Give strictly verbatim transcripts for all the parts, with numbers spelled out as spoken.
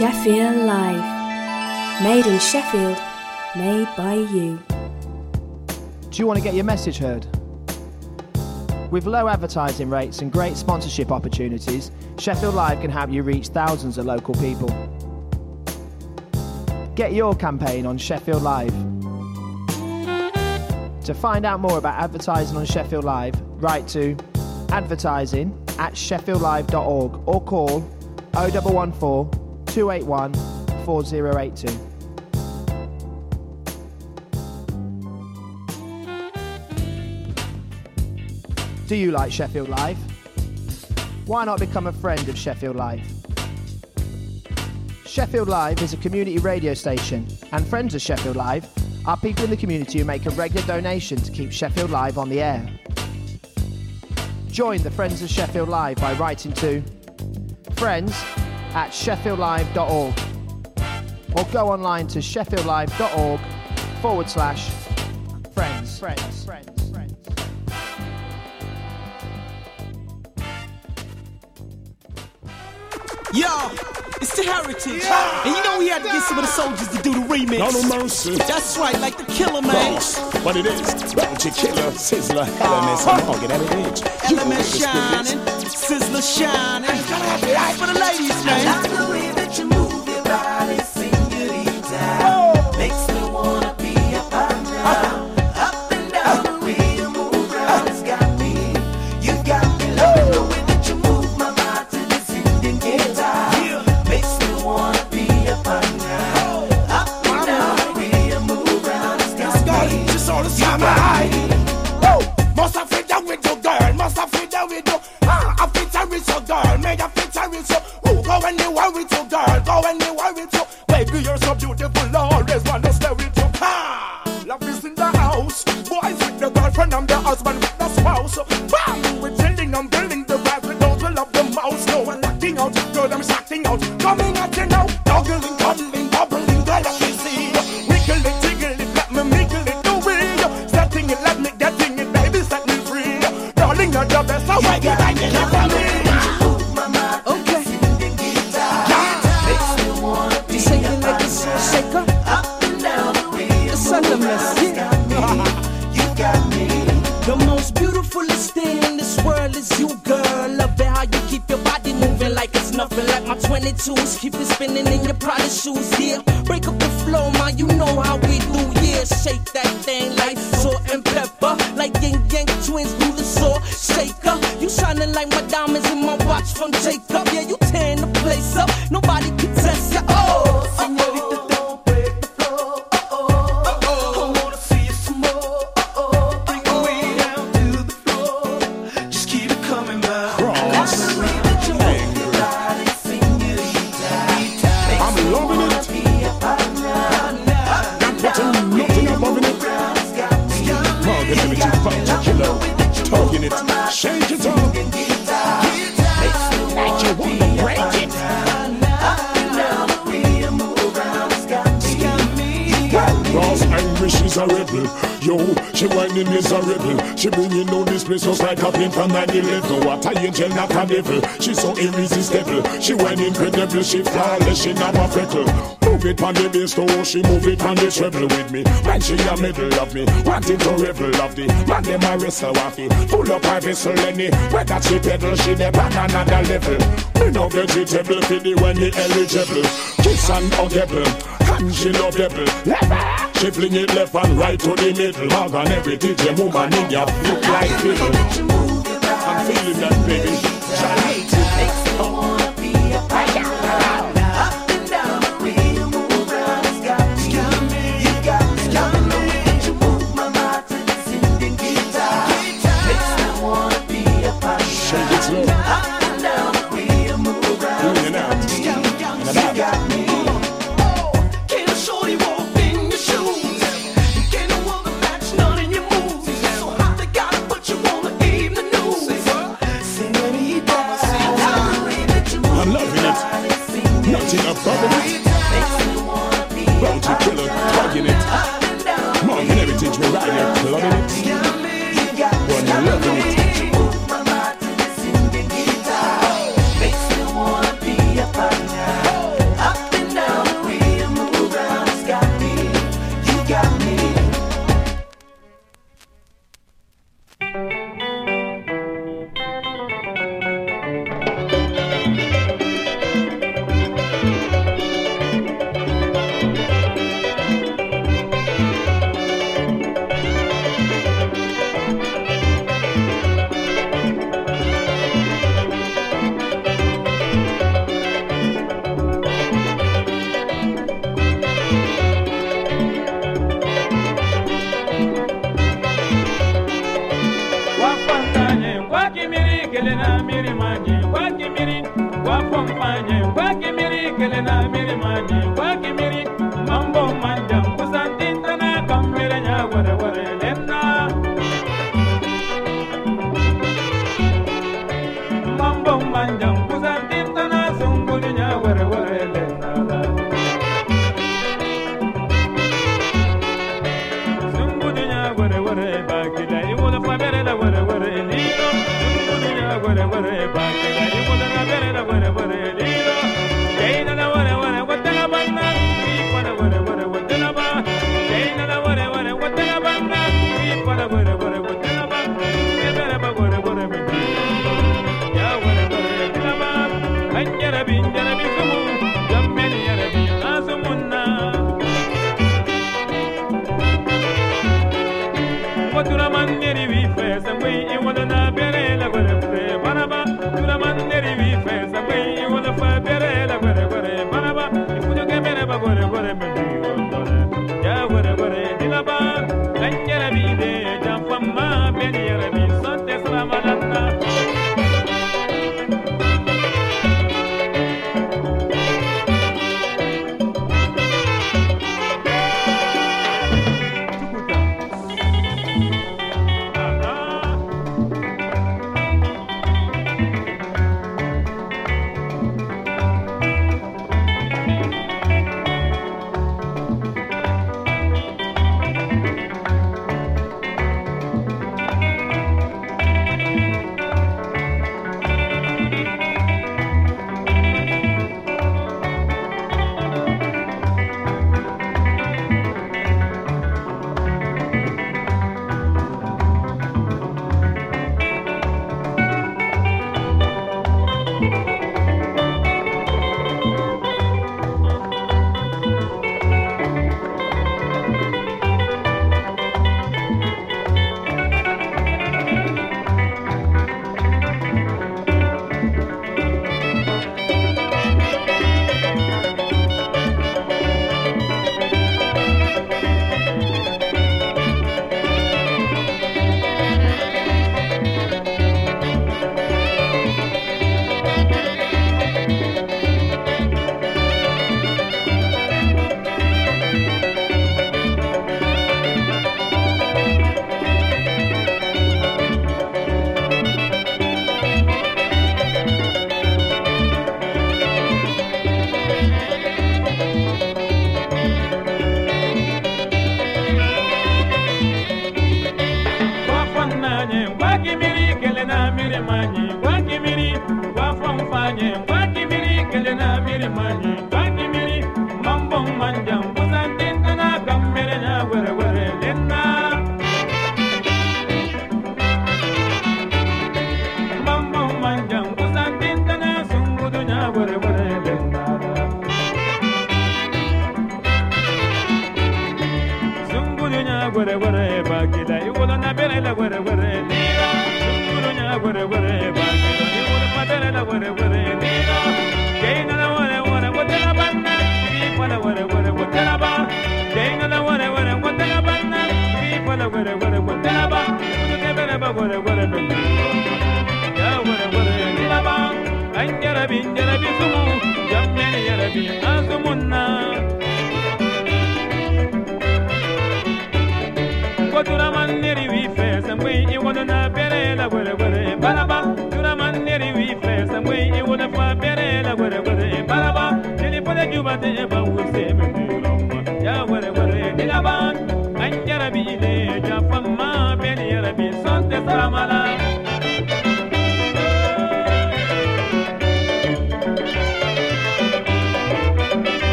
Sheffield Live. Made in Sheffield, made by you. Do you want to get your message heard? With low advertising rates and great sponsorship opportunities, Sheffield Live can help you reach thousands of local people. Get your campaign on Sheffield Live. To find out more about advertising on Sheffield Live, write to advertising at sheffield live dot org or call oh one one four, two eight one, four oh eight two. Do you like Sheffield Live? Why not become a friend of Sheffield Live? Sheffield Live is a community radio station, and friends of Sheffield Live are people in the community who make a regular donation to keep Sheffield Live on the air. Join the Friends of Sheffield Live by writing to friends at sheffield live dot org or go online to sheffield live dot org forward slash friends. Friends, friends, friends. Yo, it's the Heritage. Yeah. And you know we had to get some of the soldiers to do the remix. No, no mercy. That's right, like the Killer, man. Boss, what it is, Bounty Killer, Sizzler, Elements, I'm gonna get at it. Elements shining, Sizzler shining. It's for the ladies, man. I like the way that you move your body, señorita. Oh. Makes me wanna be a partner. Uh. Up and down the way you move around, it's got me. You got me loving the way that you move my mind to this Indian guitar. Yeah. Makes me wanna be a partner. Oh. Up and down the way you move around, it's got me. Just all the time, I must have fit down with your girl, must have fit down with you. I fit her with your girl, may I fit her with you. Ooh, go anywhere with your girl, go anywhere with you. Baby, you're so beautiful, I always want to stay with you. Ha! Love is in the house, boys with the girlfriend, I'm the husband with the spouse. Bam! We're chilling, I'm building the vibe with those who love the mouse. No one acting out, girl, I'm acting out. Coming at you now, doggling, cuddling, bubbling, girl, let me see. Wiggle it, jiggle it, let me mingle it, do it. Setting it, let me getting it, baby, set me free. Darling, you're the best, I like it, I get it from me. Okay. Makes me wanna be Shake a it like a partner. shaker. Up and down the way you It's Elements, move around, it's got me. You got me. The most beautifulest thing in this world is you, girl. Love it how you keep your body moving like it's nothing. Like my twenty-twos, keep it spinning in your Prada shoes. Yeah, break up the flow, man. You know how we do. Yeah, shake that thing like salt and pepper, like yin yang twins do the sword shaker. You shining like my diamonds in my watch from Jacob. Yeah, you tearing the place up. Nobody can test ya. Oh, señorita, don't break the floor. Oh, oh, oh, oh. I wanna see you some more. Oh, oh, bring it way down to the floor. Just keep it coming back. Cross. The way that you move your body, señorita. I'm Makes me loving wanna it. be a partner. Up and down the way nothing you above it. move around, it's got me. Margaret, You everything got me Bounty loving Killer. the way that you Talking move it, my mind shake to it this up. Indian guitar. Makes me wanna you wanna be a break it. partner. Up and down the way you move around, it's got me. You got me. Ross angry, she's a rebel. Yo, she whining miserable. She bringing on this place just like a plane from nine eleven. What a angel, not a devil. She's so irresistible. She whine incredible. She flawless, she not a freckle. Move it on the bass, though. She move it on the treble with me. Man, she a middle of me. Wanting to revel of the man, them a wrestle waffy. Pull up her vessel, any. When that she pedal, she never on another level. Me no vegetable, for the when he eligible. Kiss and huggable. And she love devil. She fling it left and right to the middle. Hug on every D J woman in your look like fiddle. I'm feeling that, baby. Makes me wanna be a partner. Up and down the way you move around, it's got me. You got me loving the way that you move my mind to this Indian guitar. Makes me wanna be a partner. Shake it slow. Up and down the way you move around, In and out. it's got me. In and out. You got me. Can a shorty walk in your shoes? Can a woman match none in your moves? So hot they gotta put you on the evening news. Señorita, the way that you move I'm loving your it. body, señorita. Nothing above it. Makes me wanna be a Bounty Killer, tugging it. Up and down the Marking everything we ride here, loving it. You got me Well, I'm loving it. you move my mind to this Indian guitar. Makes me wanna be a partner. Up and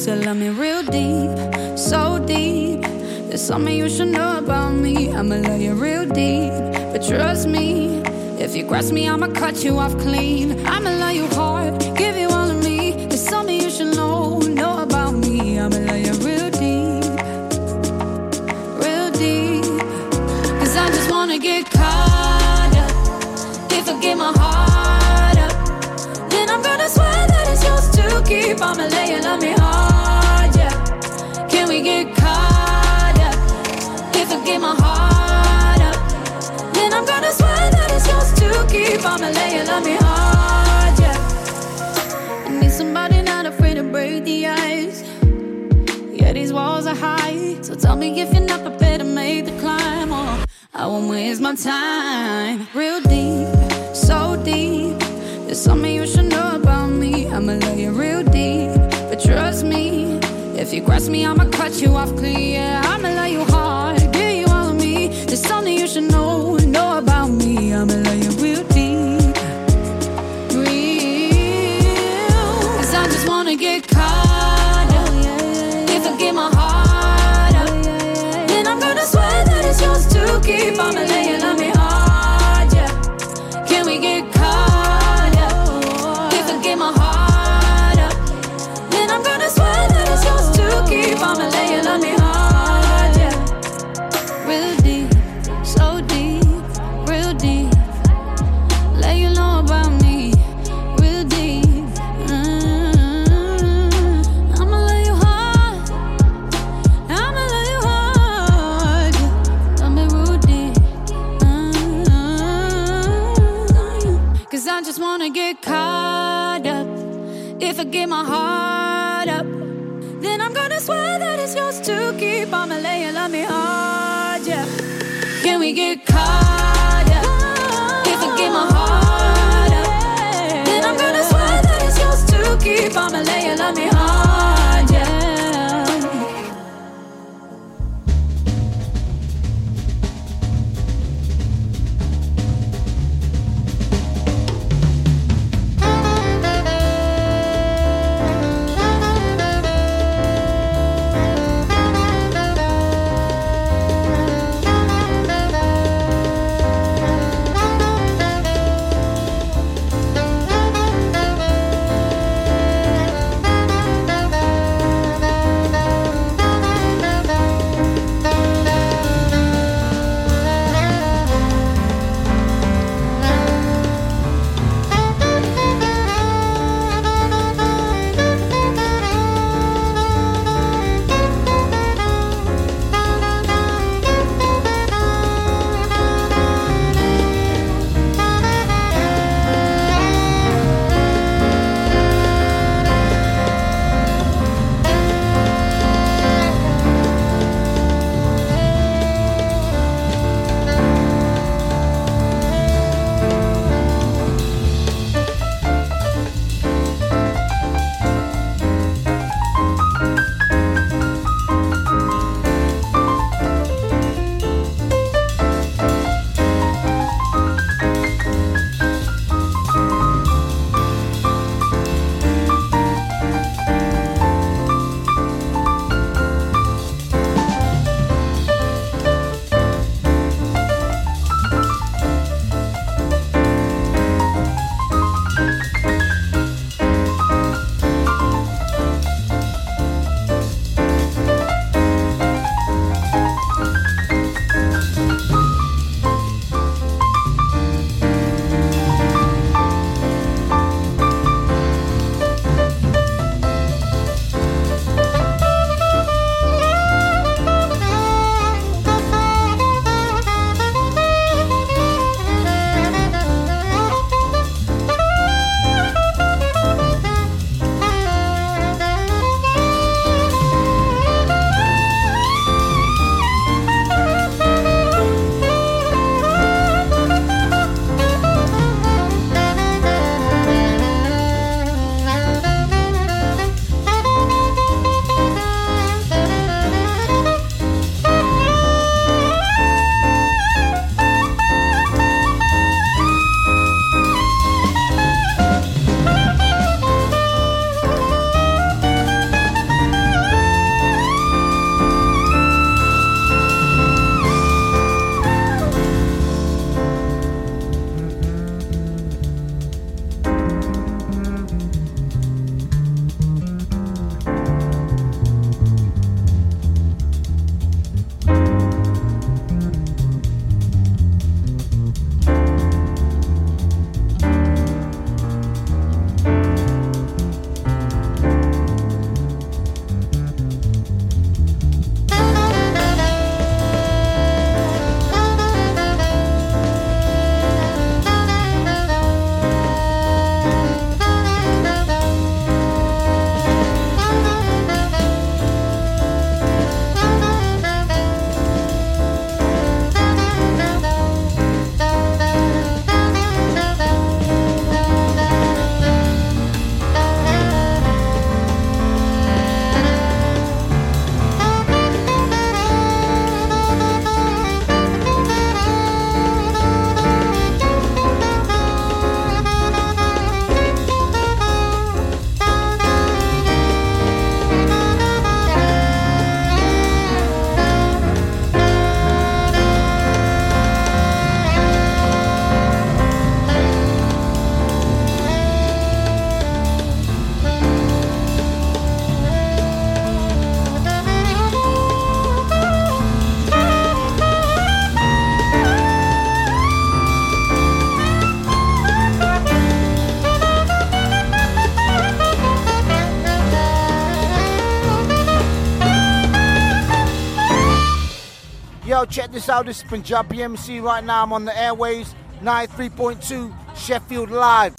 So love me real deep, so deep. There's something you should know about me. I'ma love you real deep, but trust me, if you cross me, I'ma cut you off clean. I'ma love you hard, give you all of me. There's something you should know, know about me. I'ma love you real deep, real deep. Cause I just wanna get caught up. If I get my heart up, then I'm gonna swear that it's yours to keep. I'ma lay you love me hard, yeah. Can we get caught up? If I get my heart up, then I'm gonna swear that it's yours to keep. I'ma lay you love me hard, yeah. I need somebody not afraid to break the ice. Yeah, these walls are high, so tell me if you're not prepared to make the climb, or I won't waste my time. Real deep, so deep. There's something you should know about me. I'ma love you real deep, but trust me, if you cross me, I'ma cut you off clean. Yeah, I'ma love you hard, give you all of me. There's something you should know, know about me. I'ma love you real deep, real. Cause I just wanna get caught up. If I get my heart up, then I'm gonna swear that it's yours to keep. I'ma lay you love me hard, yeah. Can we get caught up? If I get my heart up, then I'm gonna swear that it's yours to keep. I'ma lay you love me hard, yeah. Real deep, so deep, real deep. Let you know about me, real deep. Mm-hmm. I'ma lay you hard, I'ma lay you hard, yeah. Love me real deep. Mm-hmm. Cause I just wanna get caught up. If I get my heart up, then I'm gonna swear that it's yours to keep. I'ma lay you love me hard, yeah. Can we get caught up? If I get my heart up, then I'm gonna swear that it's yours to keep. I'ma lay you love me hard, yeah. yo, check this out. This is Punjabi M C right now. I'm on the airways, ninety-three point two Sheffield Live.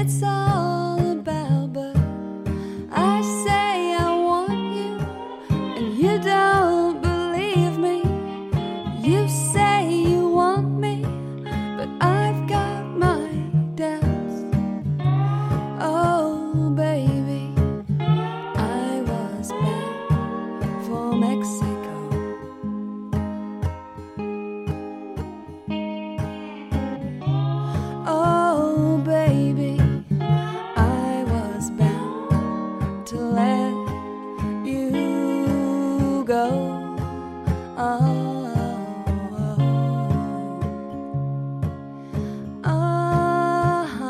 it's all about, but I say I want you, and you don't believe me. You say you want me, but I've got my doubts. Oh, baby, I was bound for Mexico. Oh, baby, I was bound to let you go. Oh, oh, oh. Uh-huh.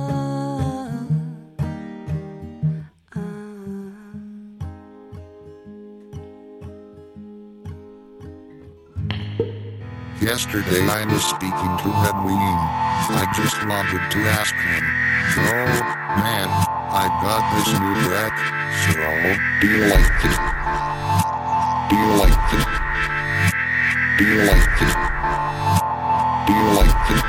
Uh. Yesterday I was speaking to Edwin. I just wanted to ask him. Oh, man, I got this new track. So, do you like it? Do you like it? Do you like it? Do you like it?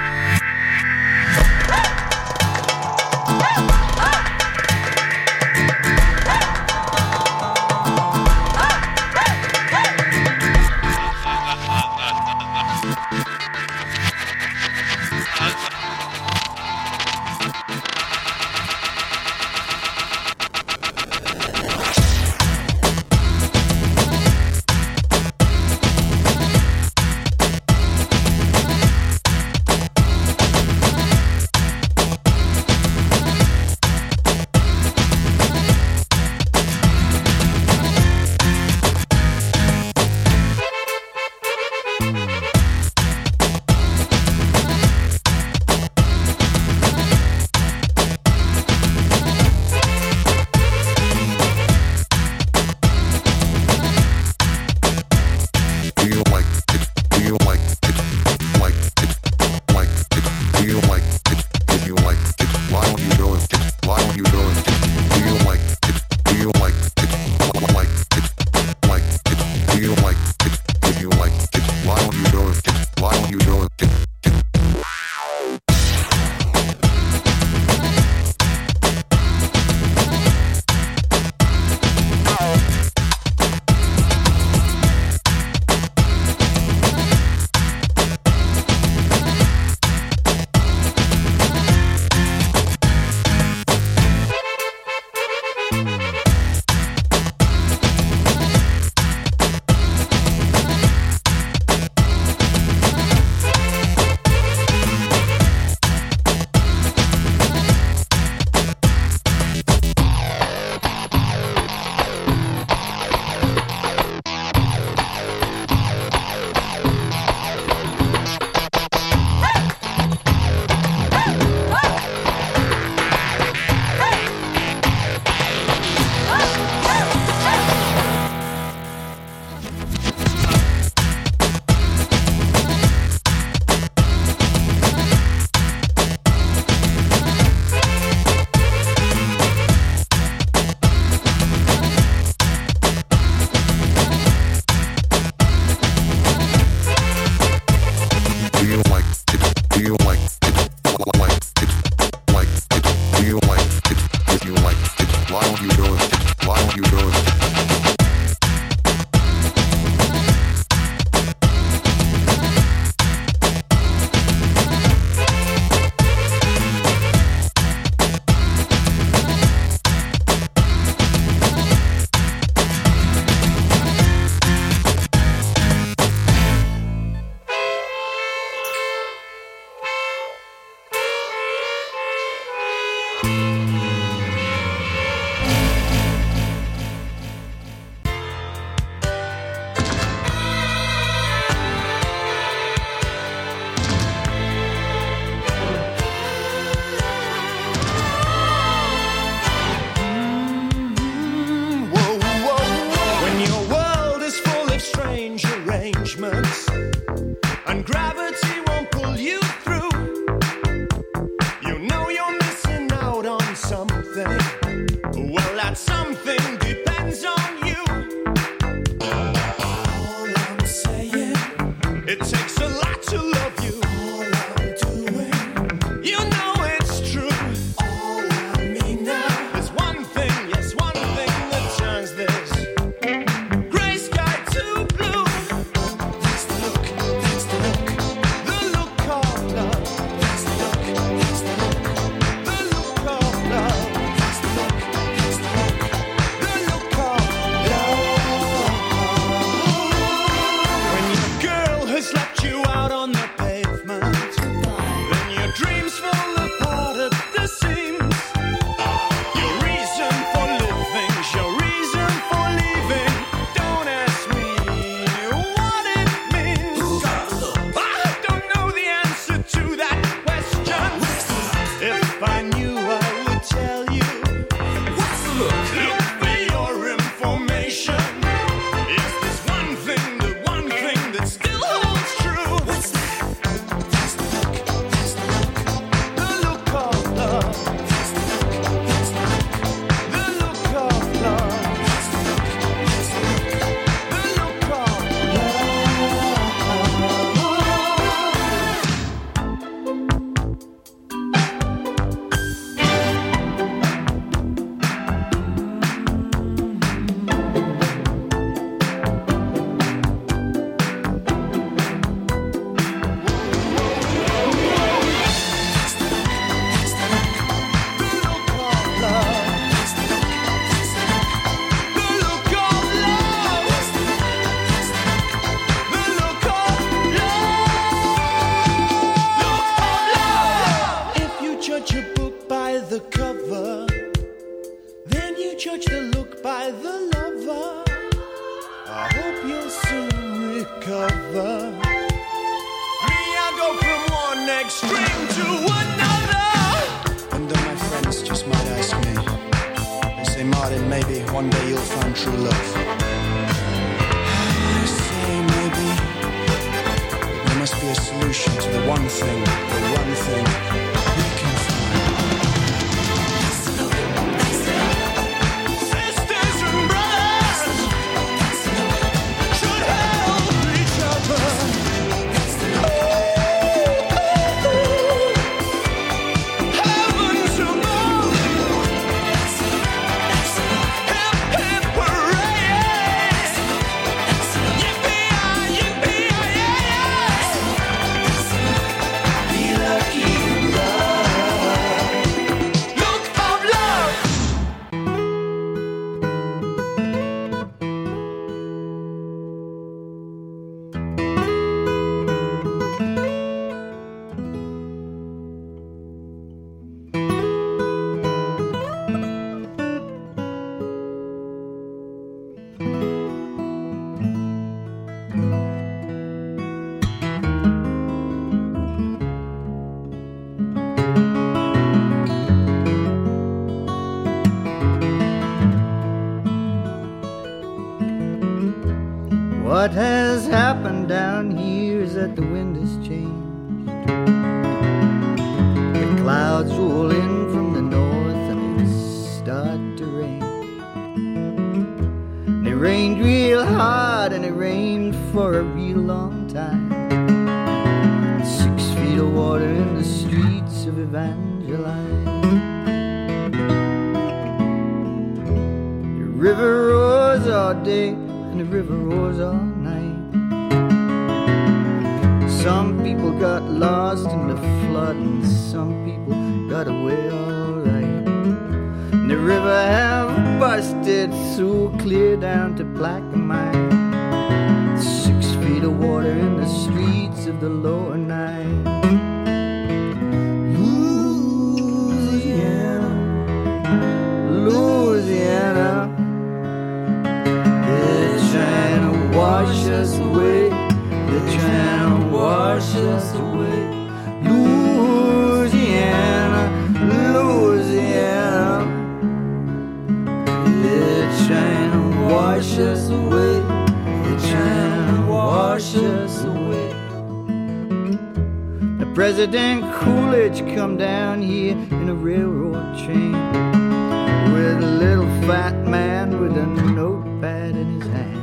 takes a lot to love you. All I'm doing, you know it's true. cover. Me, I go from one extreme to another. And then my friends just might ask me, they say, Martin, maybe one day you'll find true love. I say maybe, but there must be a solution to the one thing, the one thing we can find. What has happened down here is that the wind has changed. The clouds roll in from the north and it starts to rain. And it rained real hard and it rained for a real long time. Six feet of water in the streets of Evangeline. The river roars all day and the river roars all night. Some people got lost in the flood and some people got away all right. And the river have busted so clear down to Plaquemine. Six feet of water in the streets of the lower Nile. Louisiana, Louisiana, trying to wash us away. They're trying to wash us away. Louisiana, Louisiana, they're trying to wash us away. They're trying to wash us away. Now President Coolidge come down here in a railroad train with a little fat man with a notepad in his hand.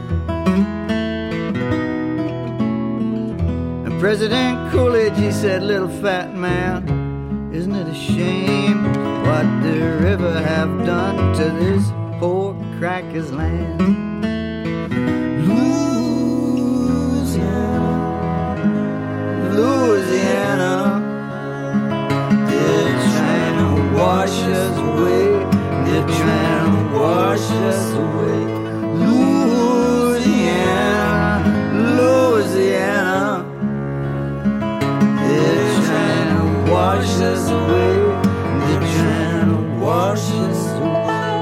And President Coolidge, he said, little fat man, isn't it a shame what the river have done to this poor cracker's land? Louisiana, Louisiana, they're trying to wash us away. They're trying to wash us away. Louisiana, Louisiana, they're trying to wash us away. They're trying to wash us away.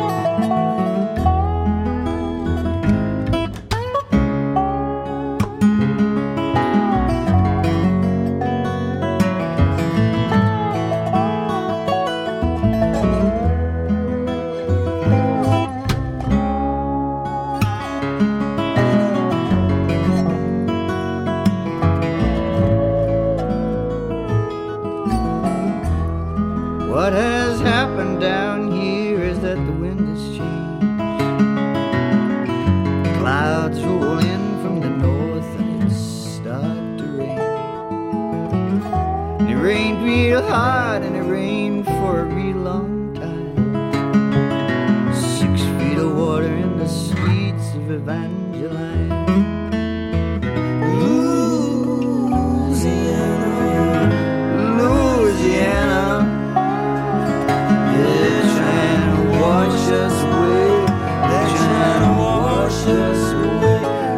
What has happened down here is that the wind has changed. Clouds roll in from the north and it starts to rain. It rained real hard and it rained for a real long time. Six feet of water in the streets of Evangeline. Louisiana, Louisiana, they're trying to wash us away. They're trying to wash us away.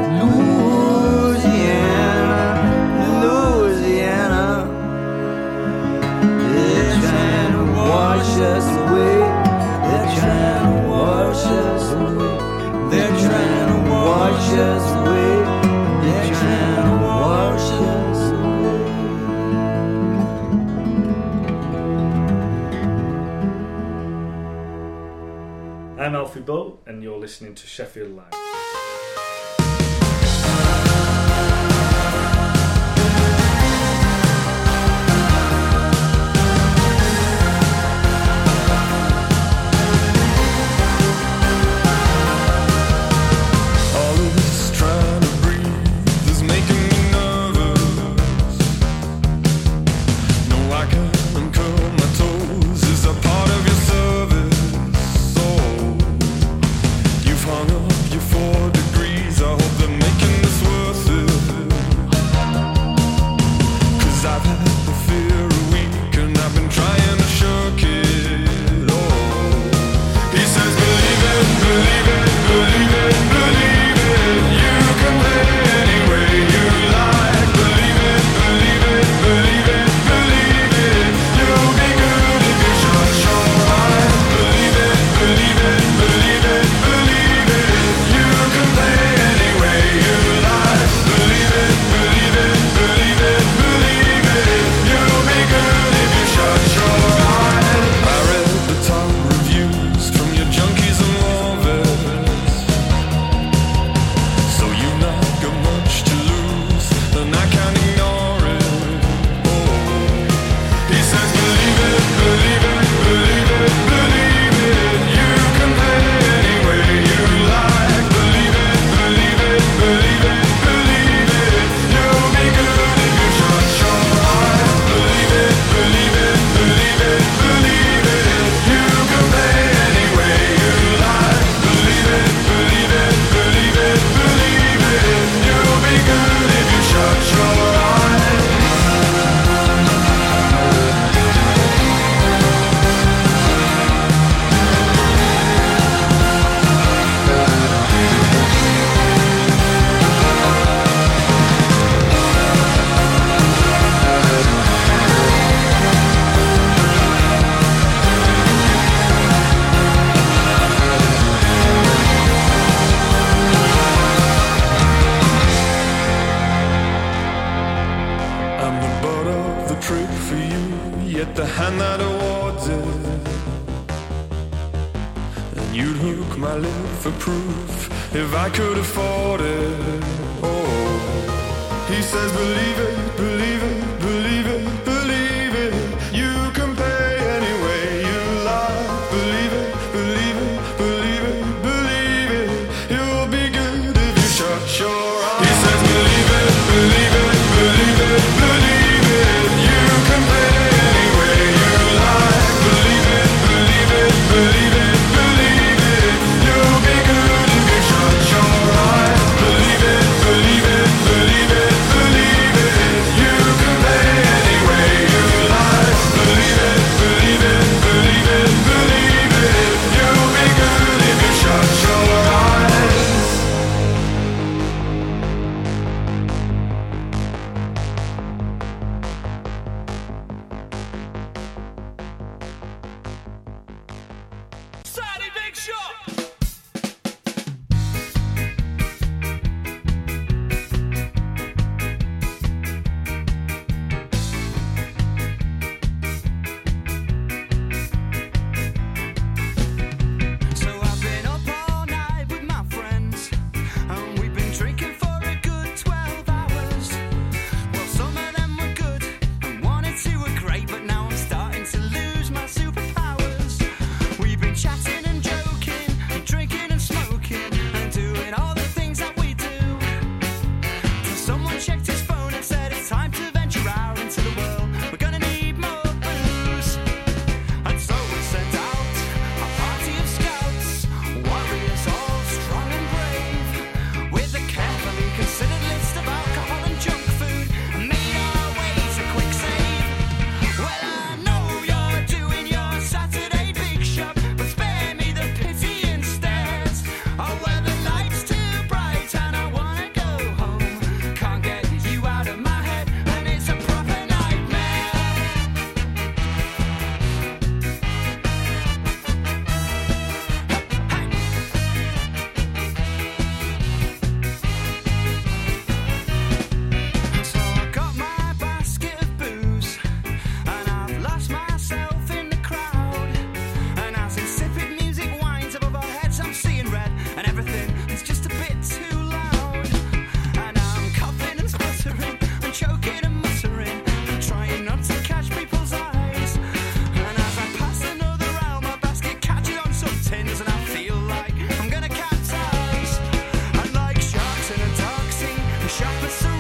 Louisiana, Louisiana, they're trying to wash Bull, and you're listening to Sheffield Live. Believe it, believe it, believe it.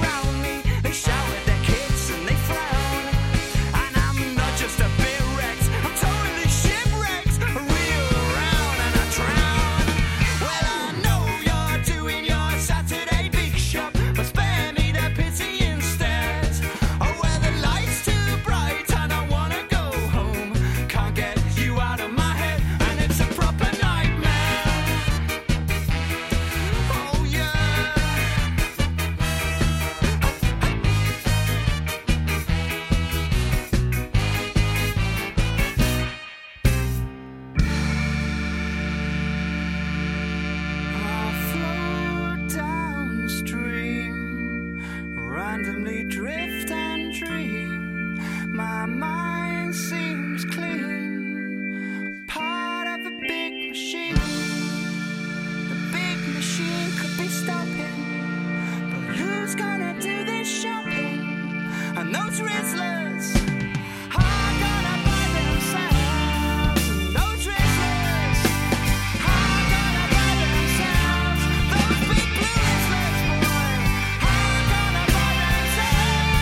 around me, they shout at their kids and they frown. And I'm not just a bit wrecked, I'm totally shipwrecked. I reel around and I drown. Well, I know you're doing your Saturday big shop, but spare me the pity instead. Oh, well, the light's too bright and I wanna go home. Can't get you out of my head, and it's a proper nightmare. Oh, yeah. I float downstream, randomly drift and dream. My mind seems clean, part of a big machine. The big machine could be stopping, but who's gonna do this shopping? And those Rizzlers are gonna buy themselves. And those Rizzlers are gonna buy themselves. Those big blue Rizzlers, boy, are gonna buy themselves.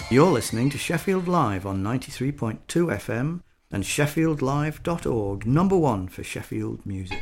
You're listening to Sheffield Live on ninety-three point two F M and sheffield live dot org, number one for Sheffield music.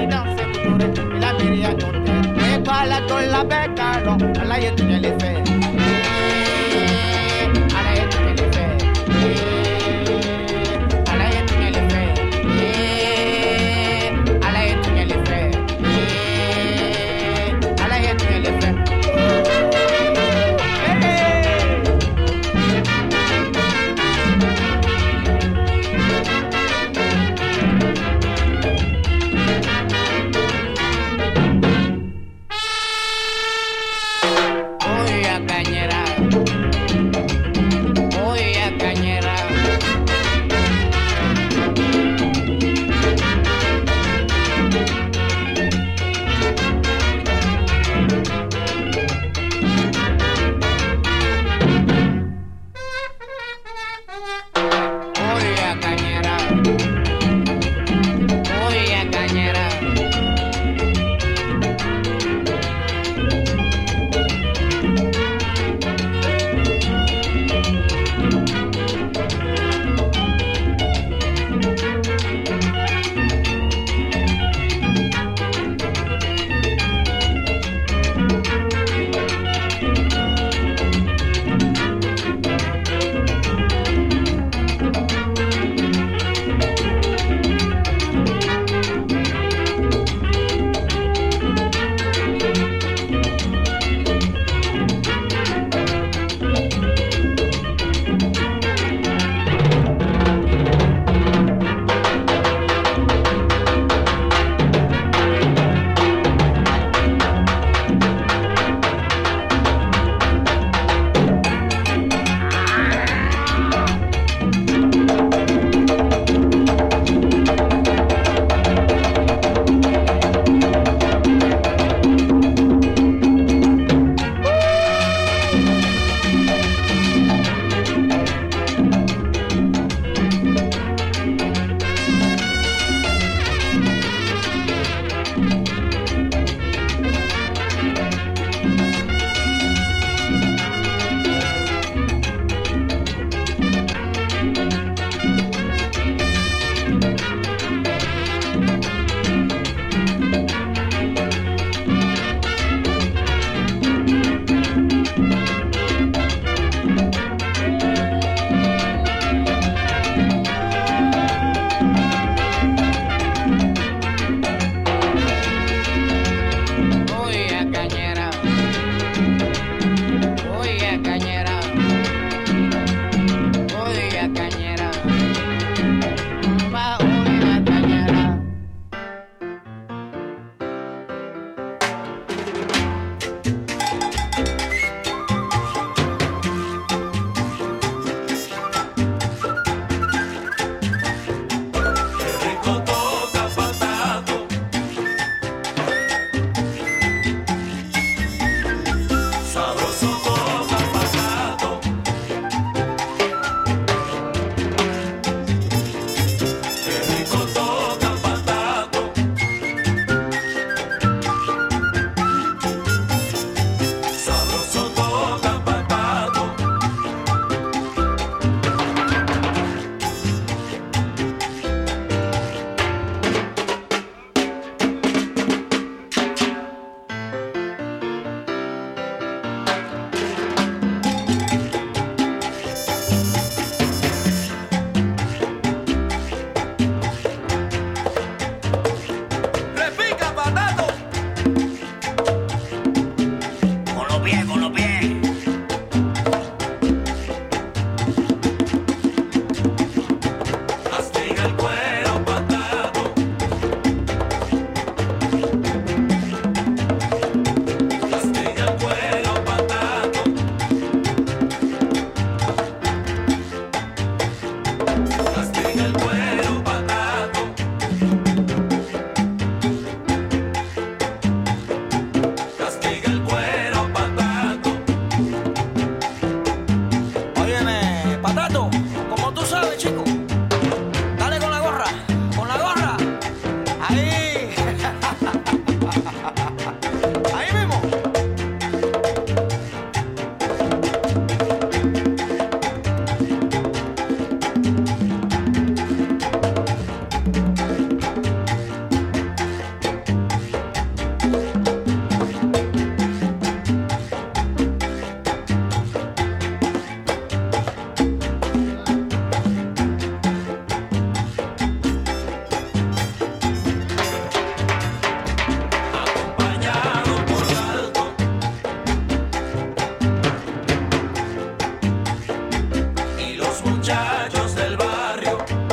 La